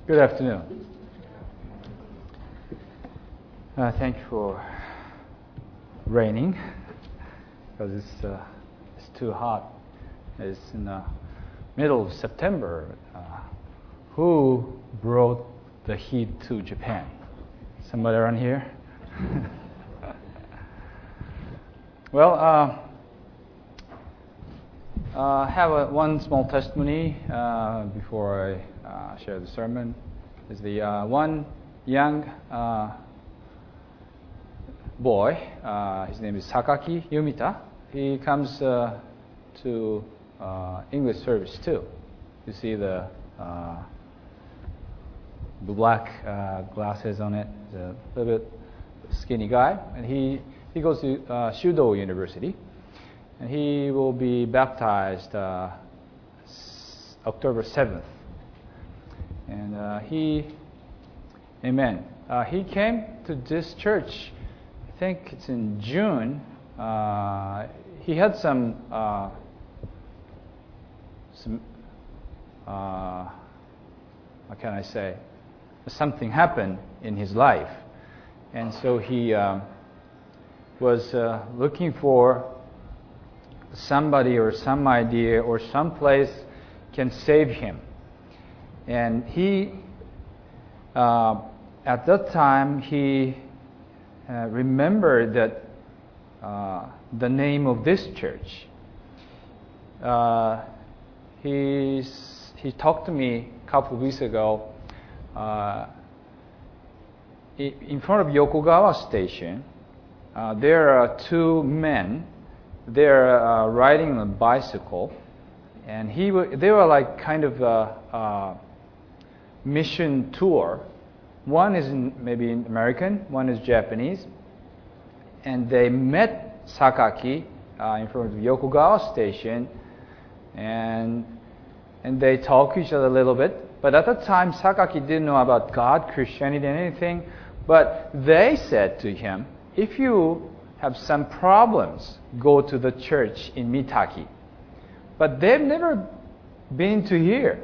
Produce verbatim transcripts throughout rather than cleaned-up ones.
Good afternoon. Uh, thank you for raining, because it's uh, it's too hot. It's in the middle of September. Uh, who brought the heat to Japan? Somebody around here? Well, uh, I uh, have a, one small testimony uh, before I uh, share the sermon. Is the uh, one young uh, boy. Uh, his name is Sakaki Yumita. He comes uh, to uh, English service too. You see the uh, black uh, glasses on it. He's a little bit skinny guy, and he he goes to uh, Shudo University. And he will be baptized uh, s- October seventh. And uh, he, amen. Uh, he came to this church, I think it's in June. Uh, he had some, uh, some uh, how can I say, something happened in his life. And so he uh, was uh, looking for somebody or some idea or some place can save him. And he, uh, at that time, he uh, remembered that uh, the name of this church. Uh, he's, he talked to me a couple of weeks ago. Uh, in front of Yokogawa Station, uh, there are two men. They're uh, riding on a bicycle, and he w- they were like kind of a, a mission tour. One is in, maybe in American, one is Japanese, and they met Sakaki uh, in front of Yokogawa Station, and and they talked to each other a little bit. But at that time, Sakaki didn't know about God, Christianity, and anything. But they said to him, if you have some problems, go to the church in Mitaki. But they've never been to here.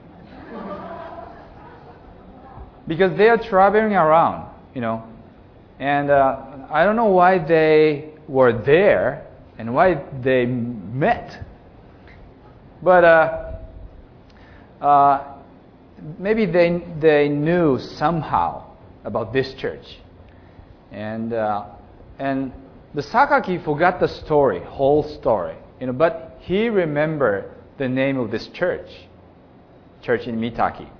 Because they are traveling around, you know. And uh, I don't know why they were there and why they met. But uh, uh, maybe they they knew somehow about this church. And uh, and the Sakaki forgot the story, whole story, you know, but he remembered the name of this church, church in Mitaki.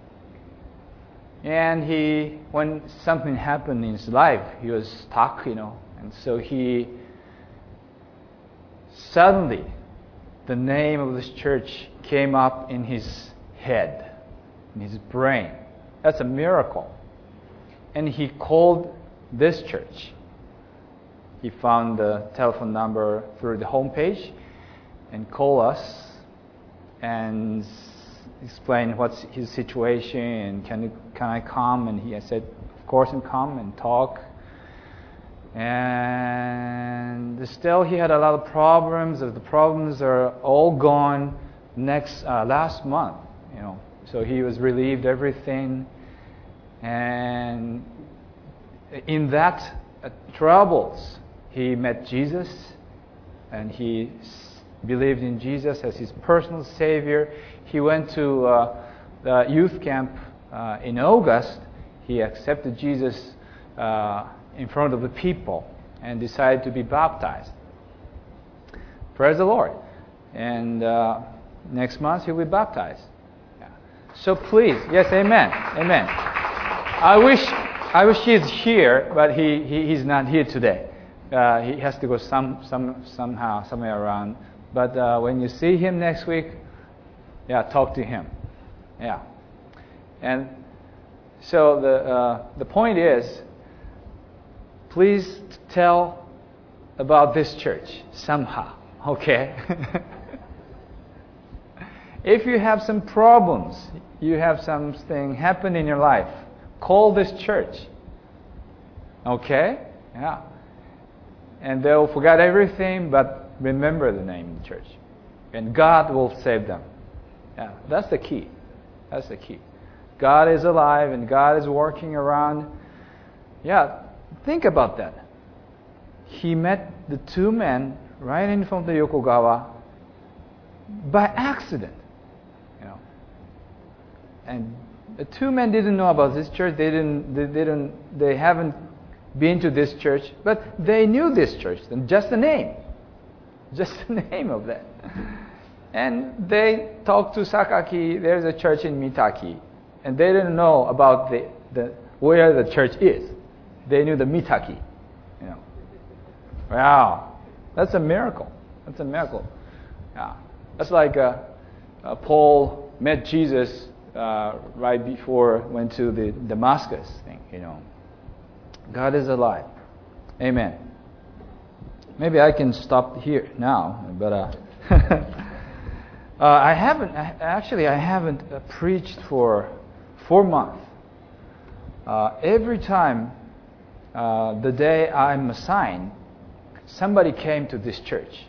And he, when something happened in his life, he was stuck, you know, and so he, suddenly, the name of this church came up in his head, in his brain. That's a miracle. And he called this church. He found the telephone number through the homepage and called us and explained what's his situation and can you, can I come? And he I said, of course, and come and talk. And still, he had a lot of problems. The problems are all gone next uh, last month, you know. So he was relieved everything, and in that uh, troubles. He met Jesus, and he believed in Jesus as his personal Savior. He went to uh, the youth camp uh, in August. He accepted Jesus uh, in front of the people and decided to be baptized. Praise the Lord. And uh, next month he'll be baptized. Yeah. So please, yes, amen, amen. I wish I wish he's here, but he, he he's not here today. Uh, he has to go some, some, somehow, somewhere around. But uh, when you see him next week, yeah, talk to him. Yeah. And so the uh, the point is, please tell about this church somehow, okay? If you have some problems, you have something happen in your life, call this church, okay? Yeah. And they'll forget everything, but remember the name of the church. And God will save them. Yeah, that's the key. That's the key. God is alive and God is working around. Yeah, think about that. He met the two men right in front of the Yokogawa by accident, you know. And the two men didn't know about this church. They didn't. They didn't. They haven't been to this church, but they knew this church. And just the name, just the name of that. And they talked to Sakaki. There's a church in Mitaki, and they didn't know about the, the where the church is. They knew the Mitaki. You know. Wow, that's a miracle. That's a miracle. Yeah. That's like uh, uh, Paul met Jesus uh, right before went to the Damascus thing, you know. God is alive. Amen. Maybe I can stop here now, but uh, uh, I haven't, actually I haven't uh, preached for four months. Uh, every time, uh, the day I'm assigned, somebody came to this church.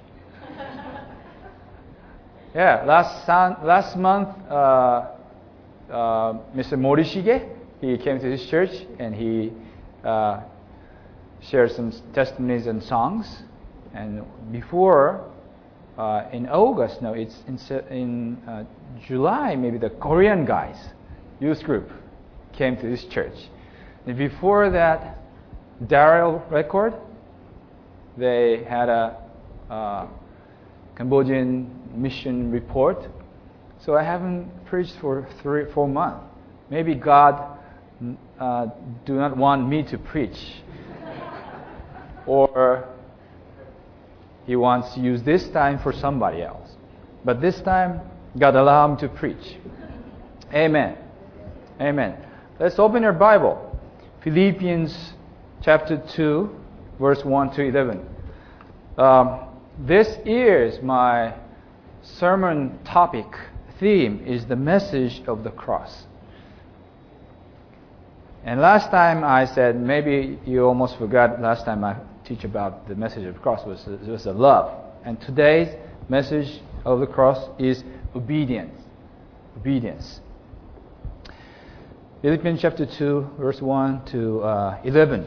Yeah, last son, last month, uh, uh, Mister Morishige, he came to this church and he uh, shared some testimonies and songs. And before, uh, in August, no, it's in, in uh, July, maybe the Korean guys, youth group, came to this church. And before that, Daryl Record, they had a uh, Cambodian mission report. So I haven't preached for three, four months. Maybe God uh, do not want me to preach, or He wants to use this time for somebody else. But this time, God allowed me to preach. Amen. Amen. Let's open your Bible. Philippians chapter two, verse one to eleven. Um, this is my sermon topic. Theme is the message of the cross. And last time I said, maybe you almost forgot, last time I teach about the message of the cross was, was the love. And today's message of the cross is obedience. Obedience. Philippians chapter two, verse one to uh, eleven.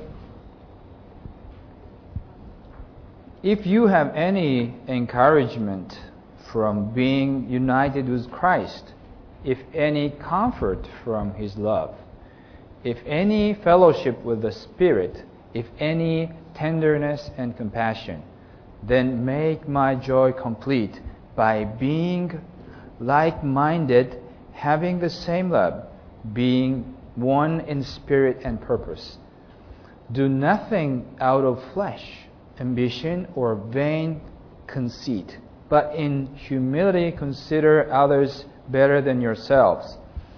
If you have any encouragement from being united with Christ, if any comfort from His love, if any fellowship with the Spirit, if any tenderness and compassion, then make my joy complete by being like-minded, having the same love, being one in spirit and purpose. Do nothing out of flesh, ambition, or vain conceit, but in humility consider others better than yourselves.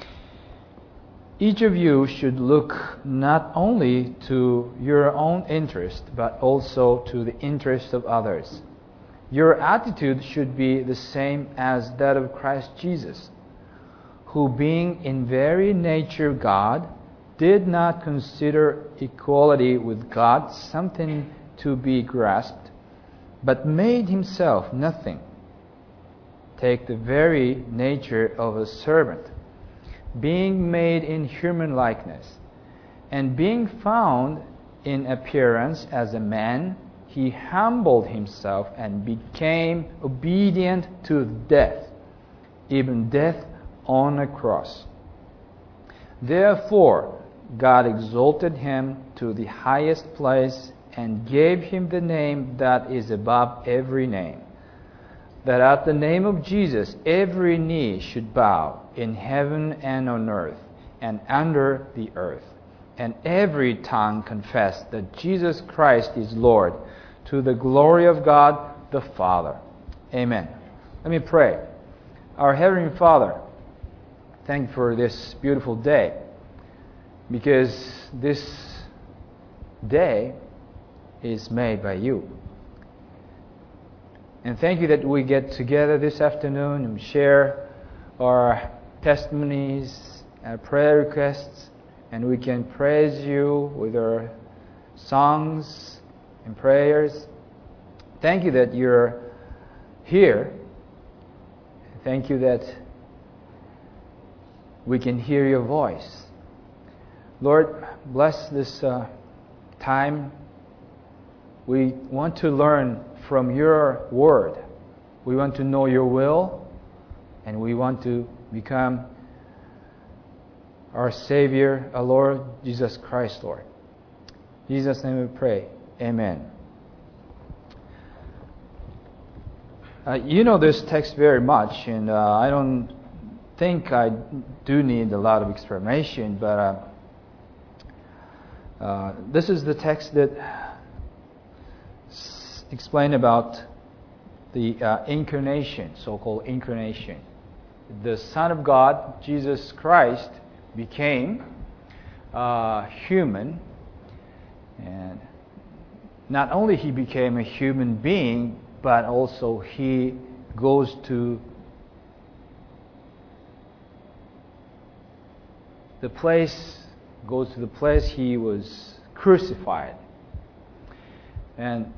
Each of you should look not only to your own interest, but also to the interest of others. Your attitude should be the same as that of Christ Jesus, who being in very nature God, did not consider equality with God something to be grasped, but made Himself nothing. Take the very nature of a servant, being made in human likeness, and being found in appearance as a man, He humbled Himself and became obedient to death, even death on a cross. Therefore, God exalted Him to the highest place and gave Him the name that is above every name, that at the name of Jesus every knee should bow in heaven and on earth and under the earth, and every tongue confess that Jesus Christ is Lord, to the glory of God the Father. Amen. Let me pray. Our Heavenly Father, thank you for this beautiful day, because this day is made by You. And thank You that we get together this afternoon and share our testimonies and prayer requests, and we can praise You with our songs and prayers. Thank You that You're here. Thank You that we can hear your voice. Lord, bless this uh, time. We want to learn from your word. We want to know your will, and we want to become our Savior, our Lord Jesus Christ, Lord. In Jesus' name we pray. Amen. Uh, you know this text very much, and uh, I don't think I do need a lot of explanation, but uh, uh, this is the text that s- explains about the uh, incarnation, so-called incarnation. The Son of God, Jesus Christ, became uh, human, and not only he became a human being, but also he goes to the place, goes to the place he was crucified. And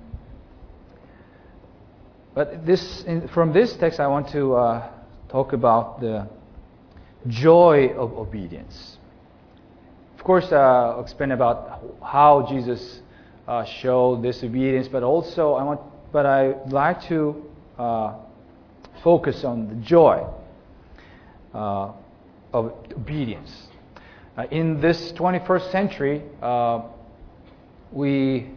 but this, in, from this text, I want to uh, talk about the joy of obedience. Of course, uh, I'll explain about how Jesus uh, showed this obedience, but also I want, but I like to uh, focus on the joy uh, of obedience. Uh, in this twenty-first century, uh, we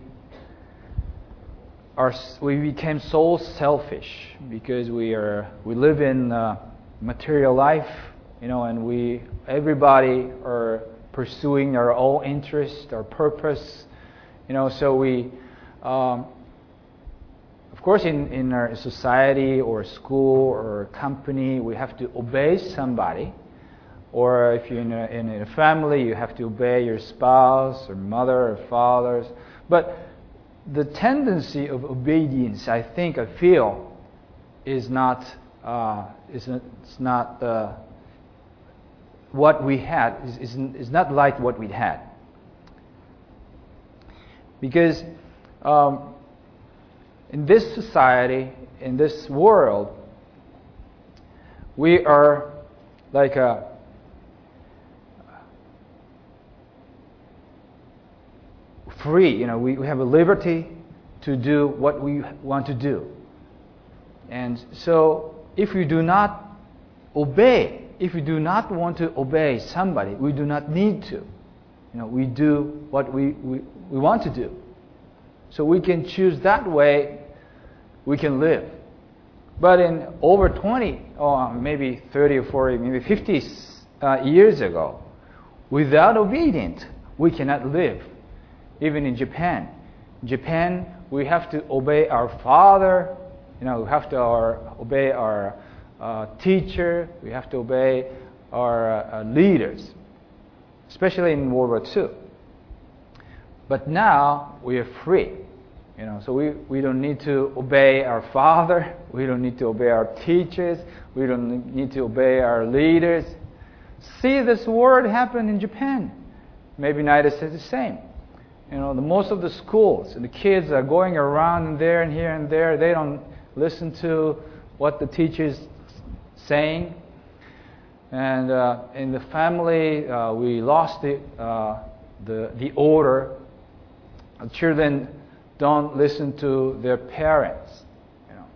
are we became so selfish because we are we live in uh, material life. You know, and we, everybody are pursuing our own interest, our purpose. You know, so we, um, of course, in, in our society or school or company, we have to obey somebody. Or if you're in a, in a family, you have to obey your spouse or mother or fathers. But the tendency of obedience, I think, I feel, is not, uh, is not, it's not. Uh, what we had is, is, is not like what we had. Because um, in this society, in this world, we are like a free, you know, we, we have a liberty to do what we want to do. And so if we do not obey, if we do not want to obey somebody, we do not need to. You know, we do what we, we, we want to do. So we can choose that way, we can live. But in over twenty, or maybe thirty or forty, maybe fifty uh, years ago, without obedience, we cannot live. Even in Japan. In Japan, we have to obey our father, you know, we have to our, obey our Uh, teacher, we have to obey our uh, leaders, especially in World War Two. But now we are free, you know. So we, we don't need to obey our father, we don't need to obey our teachers, we don't need to obey our leaders. See this word happen in Japan. Maybe United States is the same. You know, the most of the schools and the kids are going around and there and here and there. They don't listen to what the teachers saying. And uh, in the family, uh, we lost the, uh, the the order. The children don't listen to their parents. You know.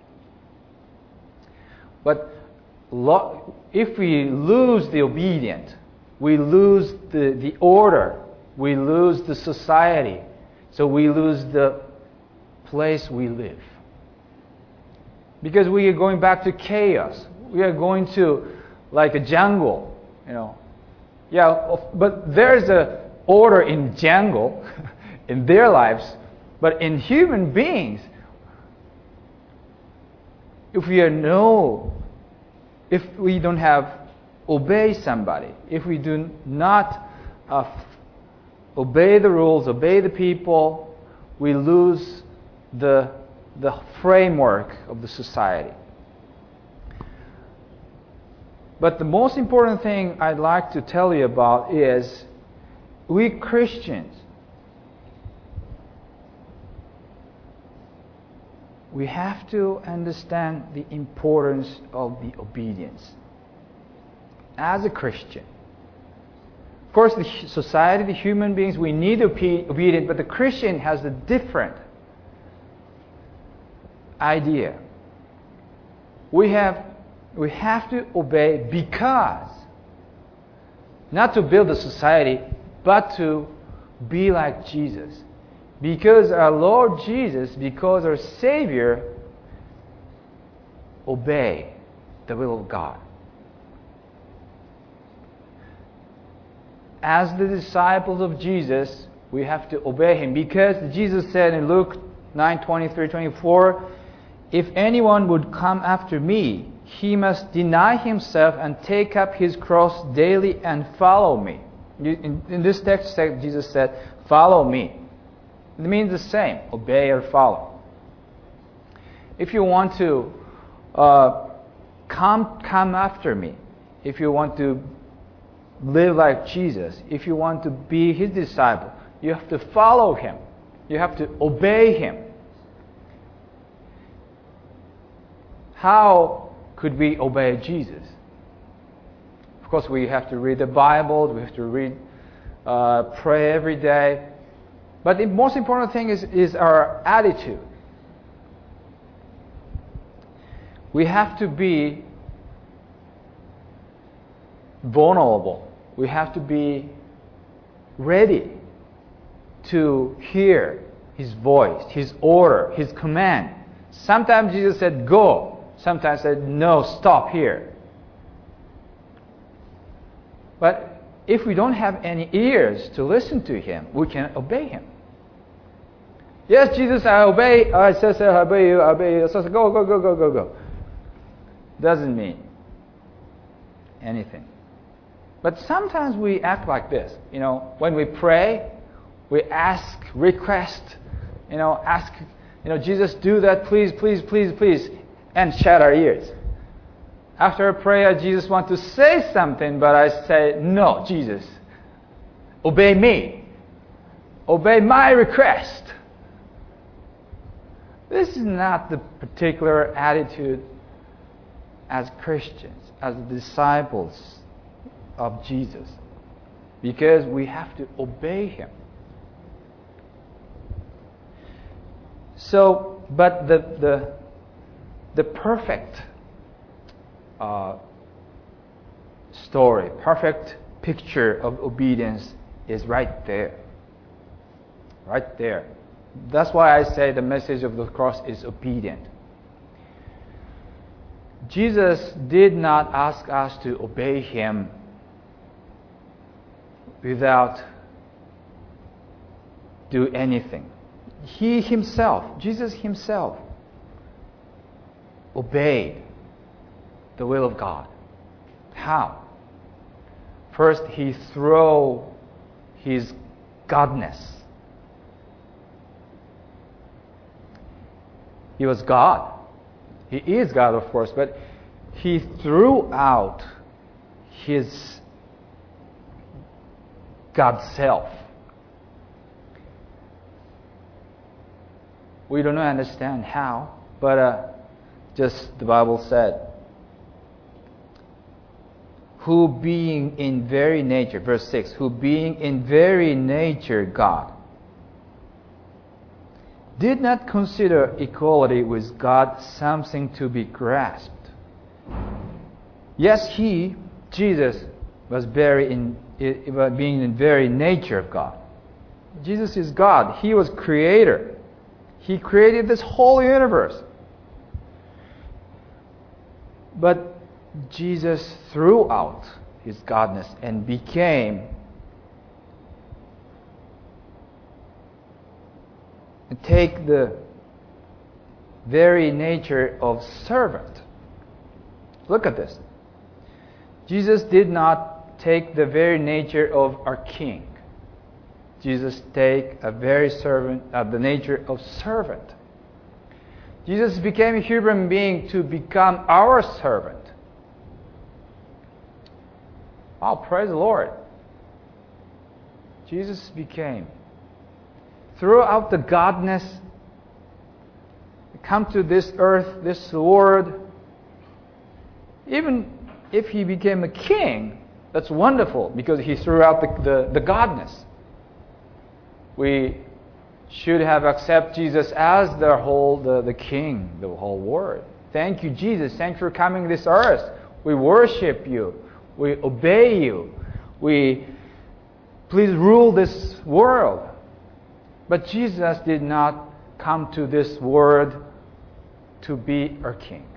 But lo- if we lose the obedient, we lose the, the order. We lose the society. So we lose the place we live. Because we are going back to chaos. We are going to like a jungle, you know. Yeah, but there's a order in jungle in their lives, but in human beings, if we are no, if we don't have obey somebody, if we do not uh, obey the rules, obey the people, we lose the the framework of the society. But the most important thing I'd like to tell you about is we Christians, we have to understand the importance of the obedience. As a Christian, course, the society, the human beings, we need to be obedient, but the Christian has a different idea. We have, we have to obey because, not to build a society, but to be like Jesus. Because our Lord Jesus, because our Savior, obey the will of God. As the disciples of Jesus, we have to obey Him. Because Jesus said in Luke nine twenty-three to twenty-four, if anyone would come after me, he must deny himself and take up his cross daily and follow me. In, in this text, Jesus said, follow me. It means the same, obey or follow. If you want to uh, come, come after me, if you want to live like Jesus, if you want to be His disciple, you have to follow Him. You have to obey Him. How could we obey Jesus? Of course, we have to read the Bible, we have to read, uh, pray every day. But the most important thing is, is our attitude. We have to be vulnerable. We have to be ready to hear His voice, His order, His command. Sometimes Jesus said, go. Sometimes said, no, stop here. But if we don't have any ears to listen to Him, we can't obey Him. Yes, Jesus, I obey. I said, I obey you, I obey you. So go, go, go, go, go, go. Doesn't mean anything. But sometimes we act like this. You know, when we pray, we ask, request, you know, ask, you know, Jesus, do that, please, please, please, please, and shut our ears. After a prayer, Jesus wants to say something, but I say, no, Jesus, obey me. Obey my request. This is not the particular attitude as Christians, as disciples of Jesus, because we have to obey Him. So, but the the the perfect uh, story, perfect picture of obedience is right there. Right there. That's why I say the message of the cross is obedient. Jesus did not ask us to obey Him without do anything. He Himself, Jesus Himself, obeyed the will of God. How? First, He threw His godness. He was God. He is God, of course, but He threw out His God self. We don't understand how, but uh, just the Bible said, who being in very nature, verse six, who being in very nature God, did not consider equality with God something to be grasped. Yes, He, Jesus, was very in, being in very nature of God. Jesus is God. He was Creator. He created this whole universe. But Jesus threw out His godness and became take the very nature of servant. Look at this. Jesus did not take the very nature of our king. Jesus take a very servant of uh, the nature of servant. Jesus became a human being to become our servant. Oh, praise the Lord. Jesus became, throughout the godness, come to this earth, this world. Even if He became a king, That's wonderful because He threw out the, the, the godness. We should have accepted Jesus as the whole, the, the King, the whole world. Thank you, Jesus. Thank you for coming to this earth. We worship you. We obey you. We please rule this world. But Jesus did not come to this world to be our King.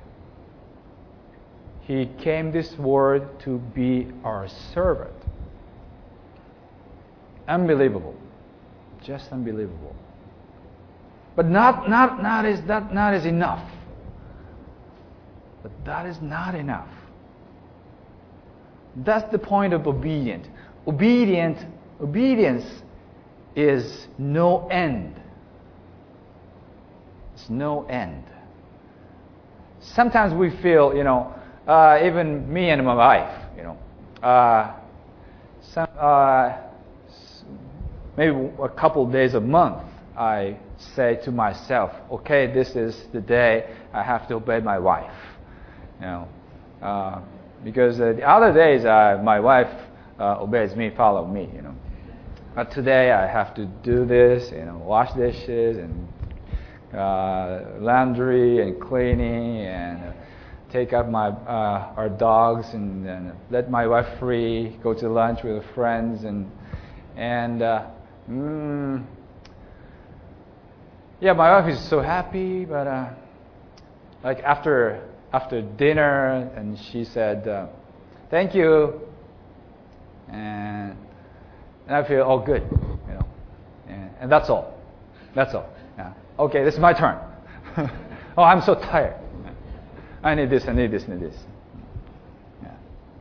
He came this world to be our servant. Unbelievable. Just unbelievable. But not, not, not, is, that, not is enough. But that is not enough. That's the point of obedient. Obedient, obedience is no end. It's no end. Sometimes we feel, you know, uh, even me and my wife, you know, uh, some, uh, maybe a couple of days a month, I say to myself, okay, this is the day I have to obey my wife. You know, uh, because uh, the other days uh, my wife uh, obeys me, follow me. You know, but today I have to do this. You know, wash dishes and uh, laundry and cleaning and uh, take up my uh, our dogs and, and let my wife free, go to lunch with friends and and. Uh, mm, Yeah, my wife is so happy, but uh, like after after dinner, and she said, uh, "Thank you," and and I feel all good, you know, and, and that's all. That's all. Yeah. Okay, this is my turn. Oh, I'm so tired. I need this. I need this. I need this. Yeah.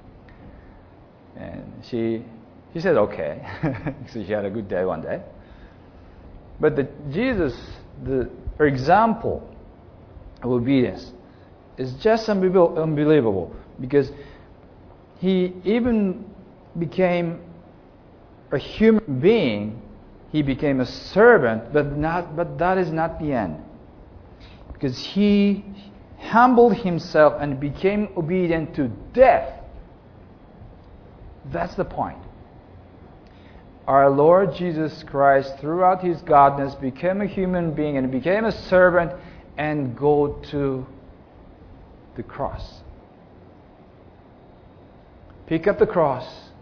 And she she said okay, so she had a good day one day. But the Jesus. The, for example, of obedience is just unbelievable because He even became a human being. He became a servant, but not. But that is not the end, because He humbled Himself and became obedient to death. That's the point. Our Lord Jesus Christ, throughout His godness, became a human being and became a servant and go to the cross. Pick up the cross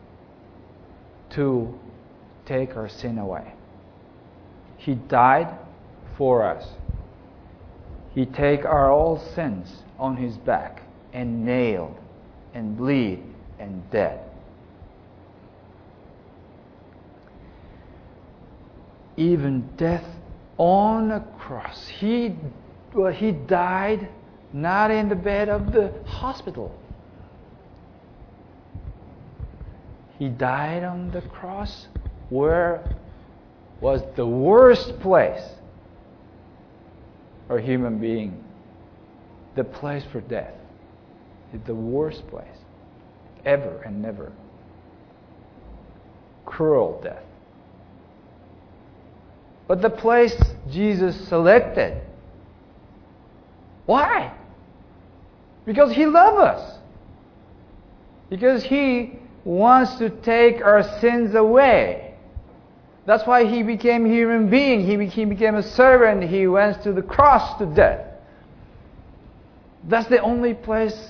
to take our sin away. He died for us. He take our all sins on His back and nailed and bleed and dead. Even death on a cross. He, well, he died not in the bed of the hospital. He died on the cross where was the worst place for a human being. The place for death. It's the worst place ever and never. Cruel death. But the place Jesus selected. Why? Because He loves us. Because He wants to take our sins away. That's why He became a human being. He became a servant. He went to the cross to death. That's the only place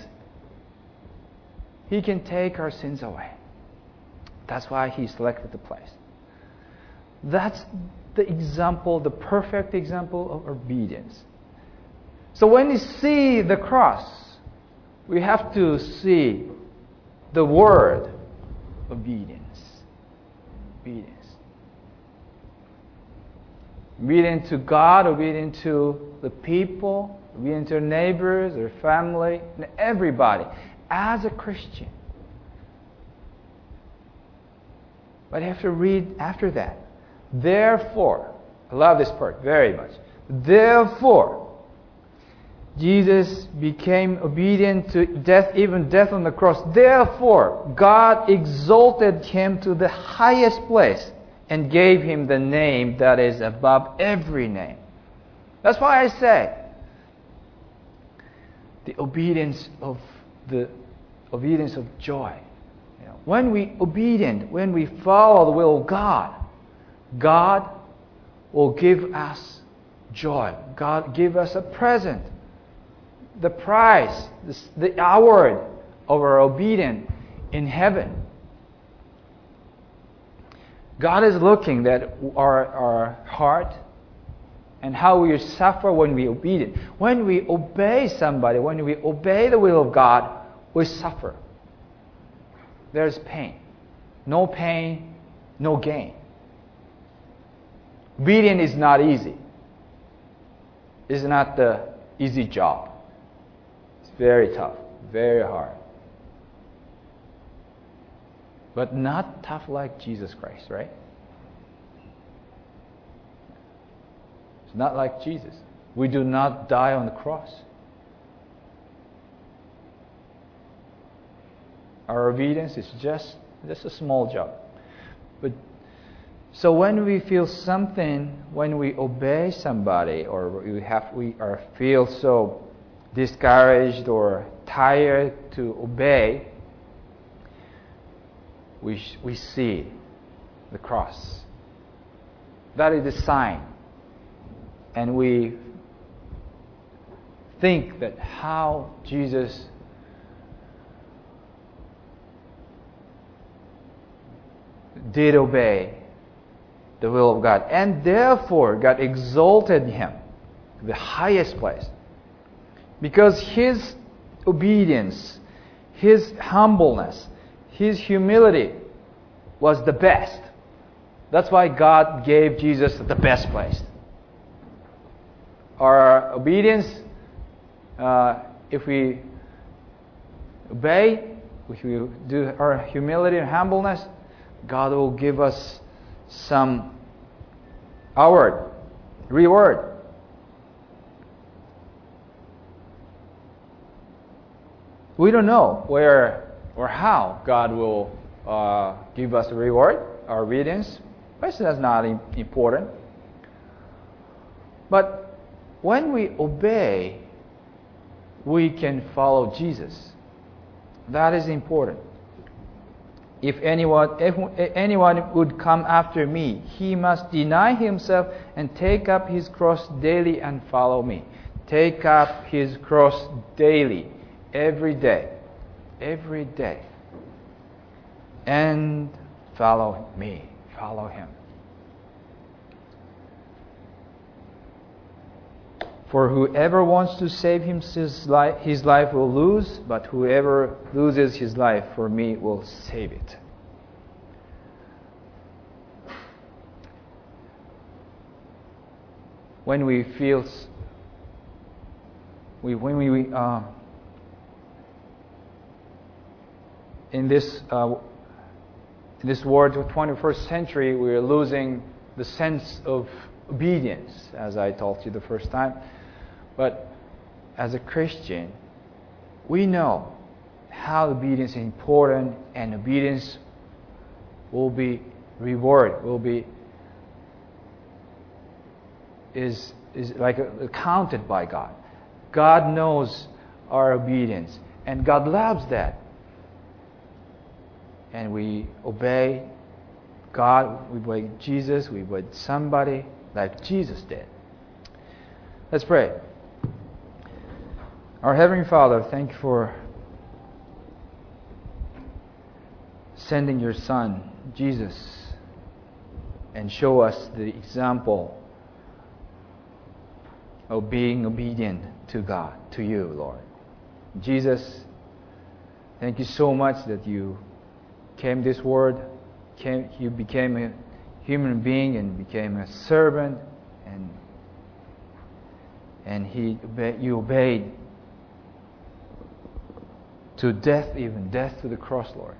He can take our sins away. That's why He selected the place. That's the example, the perfect example of obedience. So when we see the cross, we have to see the word obedience. Obedience. Obedient to God, obedient to the people, obedient to their neighbors, their family, and everybody. As a Christian. But you have to read after that. Therefore, I love this part very much. Therefore, Jesus became obedient to death, even death on the cross. Therefore, God exalted Him to the highest place and gave Him the name that is above every name. That's why I say the obedience of the obedience of joy. You know, when we obedient, when we follow the will of God, God will give us joy. God give us a present. The prize, the award of our obedience in heaven. God is looking at our, our heart and how we suffer when we obedient. When we obey somebody, when we obey the will of God, we suffer. There's pain. No pain, no gain. Obedience is not easy. It's not the easy job. It's very tough, very hard. But not tough like Jesus Christ, right? It's not like Jesus. We do not die on the cross. Our obedience is just, just a small job. But so when we feel something, when we obey somebody, or we have we are feel so discouraged or tired to obey, we we see the cross. That is the sign, and we think that how Jesus did obey the will of God, and therefore God exalted him to the highest place, because his obedience, his humbleness, his humility was the best. That's why God gave Jesus the best place. Our obedience, uh, if we obey, if we do our humility and humbleness, God will give us some award, reward. We don't know where or how God will uh, give us a reward, our obedience. But that's not important. But when we obey, we can follow Jesus. That is important. If anyone, if anyone would come after me, he must deny himself and take up his cross daily and follow me. Take up his cross daily, every day, every day, and follow me, follow him. For whoever wants to save his life, his life will lose, but whoever loses his life for me will save it. When we feel, we when we uh, in this uh, in this world of the twenty-first century, we are losing the sense of obedience, as I told you the first time. But as a Christian, we know how obedience is important, and obedience will be reward, will be is is like accounted by God. God knows our obedience, and God loves that. And we obey God, we obey Jesus, we obey somebody like Jesus did. Let's pray. Our Heavenly Father, thank you for sending your Son, Jesus, and show us the example of being obedient to God, to you, Lord. Jesus, thank you so much that you came this world, came, you became a human being and became a servant, and and he you obeyed to death, even death to the cross, Lord.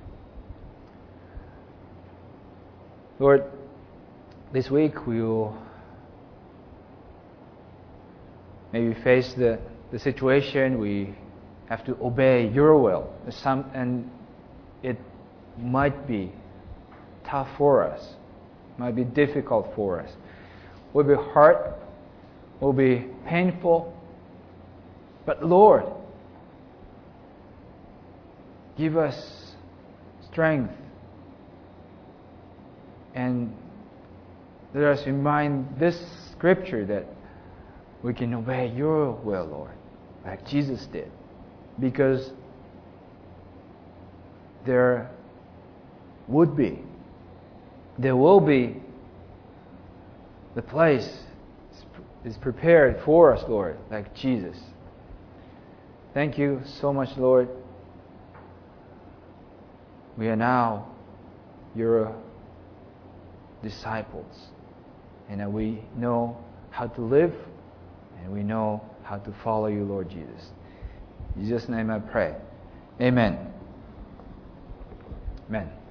Lord, this week we will maybe face the, the situation we have to obey your will. Some, and it might be tough for us, might be difficult for us. Will be hard, will be painful. But Lord, give us strength. And let us remind this scripture that we can obey your will, Lord, like Jesus did. Because there would be, there will be, the place is prepared for us, Lord, like Jesus. Thank you so much, Lord. We are now your disciples, and that we know how to live, and we know how to follow you, Lord Jesus. In Jesus' name I pray. Amen. Amen.